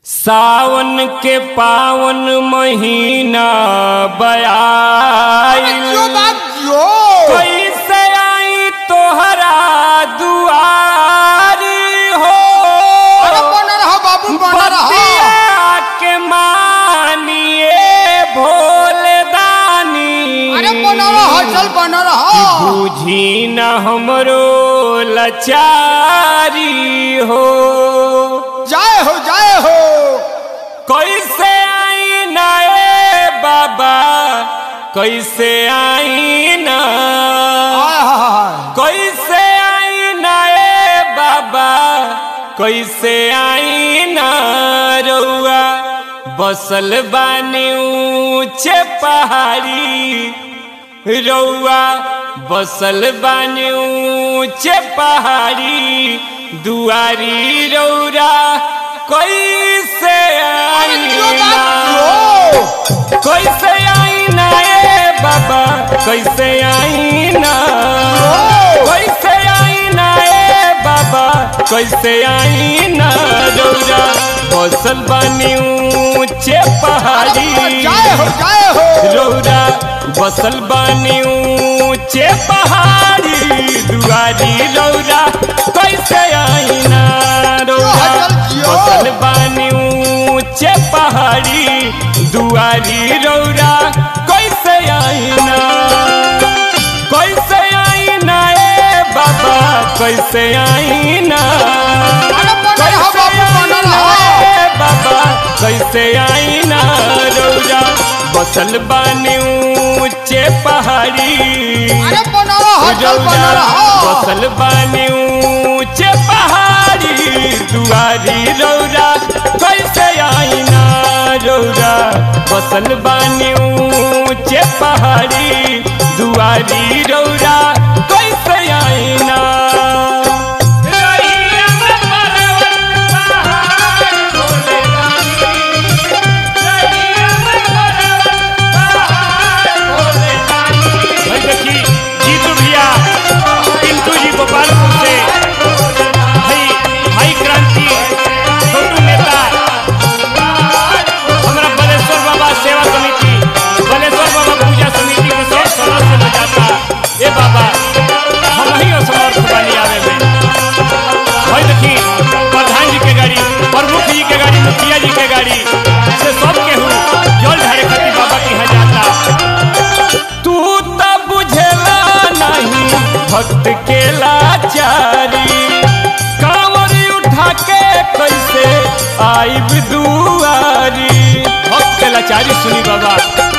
सावन के पावन महीना बयाइल कैसे आई तोहरा दुआरी हो बतिया के मानिए भोले दानी बुझी न हमरो लाचारी हो। जय हो कैसे आई ना ए बाबा कैसे आई ना कैसे आई ना ए बाबा कैसे आई ना रउआ बसल बानी ऊंचे पहाड़ी रउआ बसल बानी ऊंचे पहाड़ी दुआरी रउरा कैसे आई ना कैसे आई ना ए बाबा कैसे आई ना कैसे आई ना ए बाबा कैसे आई ना रउरा बसल बानी ऊंचे पहाड़ी रउरा बसल बानी ऊंचे पहाड़ी दुआरी रउरा कैसे आई ना रउरा बसल बानी ऊंचे पहाड़ी दुआरी रउरा कैसे आई ना कैसे आई ना ए बाबा कैसे आई ना बाबा कैसे आई ना रउरा बसल बानी ऊंचे पहाड़ी बसल बानी ऊंचे पहाड़ी दुआरी रउरा कैसे आई ना रउरा बसल बानी ऊंचे पहाड़ी दुआरी रउरा कैसे आई ना। मुखिया जी के गाड़ी से सब केहू जल ढारे खातिर बाबा के यहाँ जाता। तू तो बुझेला नहीं भक्त के लाचारी कांवरी उठा के कैसे आइब दुआरी भक्त के लाचारी सुनी बाबा।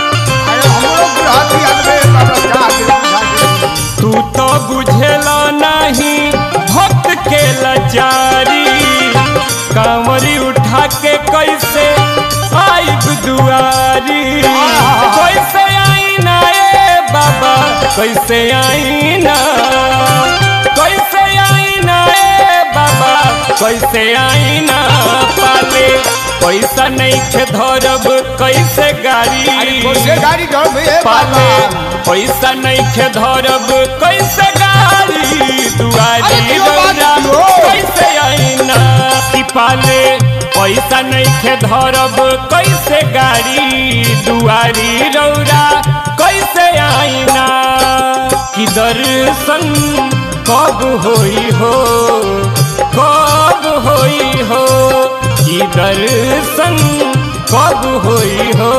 तू तो बुझेला नहीं भक्त के लाचारी कांवरी उठा के कैसे आइब दुआरी कैसे आई ना ए बाबा कैसे आई ना कैसे आई ना ए बाबा कैसे आई ना पाले पैसा नहीं खे धरब कैसे गाड़ी पाले पैसा नहीं खे धरब कैसे गाड़ी दुआरी कैसे आई ना पाले पैसा नहीं खे धरब कैसे गाड़ी दुआरी रउरा कैसे आई ना कि दर्शन कब होई हो कब होई हो कि दर्शन कब होई हो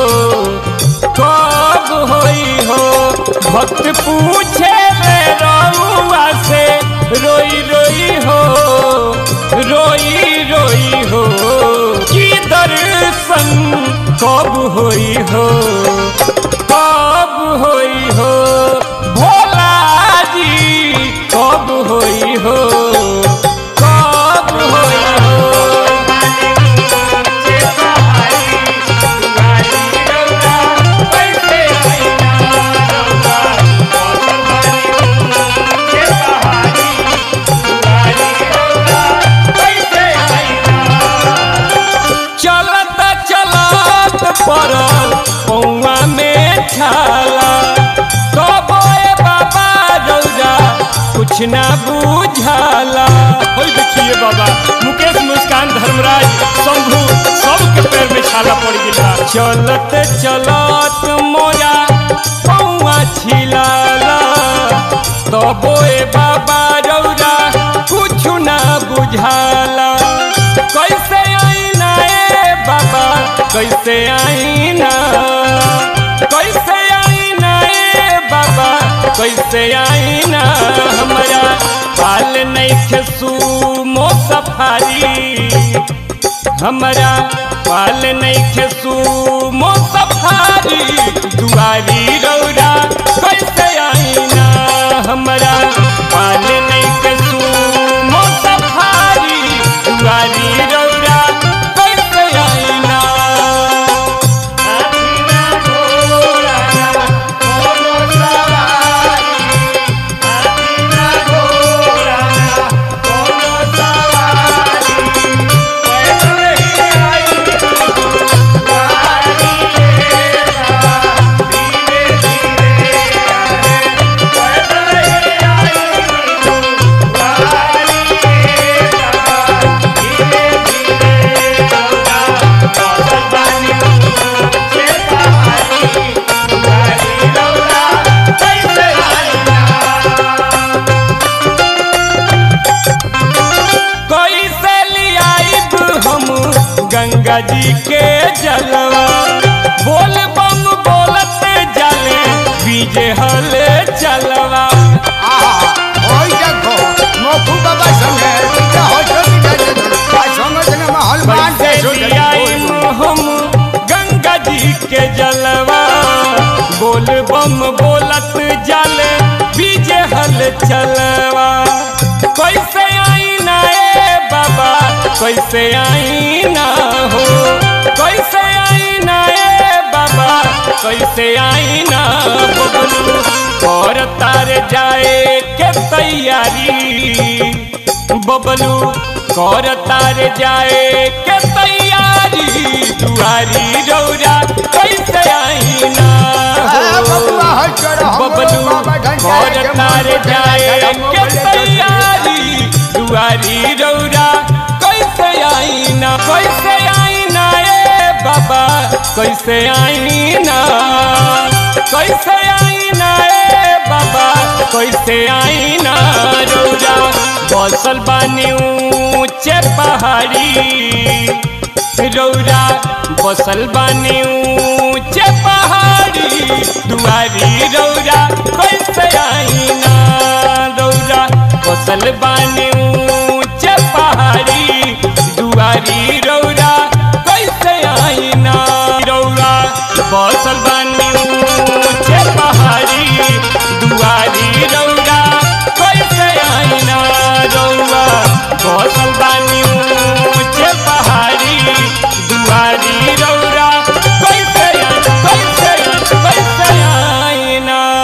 कब होई हो भक्त पूछे रउआ से रोई रोई हो रोई रोई हो कि दर्शन कब होई हो कब होई हो भोला जी कब होई हो कब होई हो। परल पौआ में छाला तो बोए बाबा रउरा कुछ ना बुझाला। देखिए बाबा मुकेश मुस्कान धर्मराज शंभू सब पाला पड़ गिला। चलत चलत मोरा पौआ छिलाला तबो ए बाबा रौरा कुछ ना बुझाला। कैसे आईना ए बाबा कैसे आईना, कैसे आईना ए बाबा कैसे आईना। हमारा पाल नइखे सुमो सफारी, हमारा पाल नइखे सुमो सफारी। दुआरी रौरा कैसे आईना, हमारा पाल नइखे सुमो सफारी। दुआरी रौरा कैसे आईना। गंगा जी के जलवा बोल बम बोलत जले बीजे हले चलवा। हम गंगा जी के जलवा बोल बम बोलत जले बीजे हल चलवा। कैसे आईना ए बाबा कैसे आईना हो, कैसे आईना ए बाबा कैसे आईना। बबलू और तार जाए के तैयारी, बबलू और तार जाए के तैयारी। दुआरी रौरा कैसे आईना हो, बबलू और तार जाए के तैयारी। दुआरी रौरा कैसे आईना, कैसे आईना ए बाबा कैसे आईना, कैसे आईना ए बाबा कैसे आईना। रौरा बसल बानी ऊंचे पहाड़ी, रौरा बसल बानी ऊंचे पहाड़ी। दुआरी रौरा कैसे आईना, रौरा बसल बानी